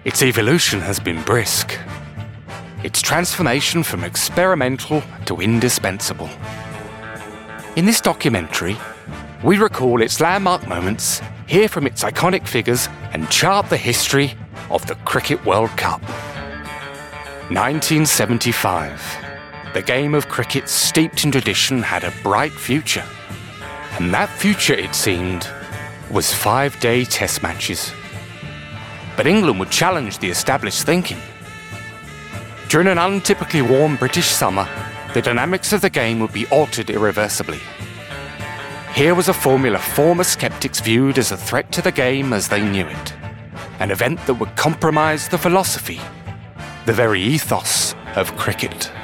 Its evolution has been brisk. Its transformation from experimental to indispensable. In this documentary, we recall its landmark moments, hear from its iconic figures, and chart the history of the Cricket World Cup. 1975. The game of cricket, steeped in tradition, had a bright future. And that future, it seemed, was 5-day test matches. But England would challenge the established thinking. During an untypically warm British summer, the dynamics of the game would be altered irreversibly. Here was a formula former skeptics viewed as a threat to the game as they knew it. An event that would compromise the philosophy, the very ethos of cricket.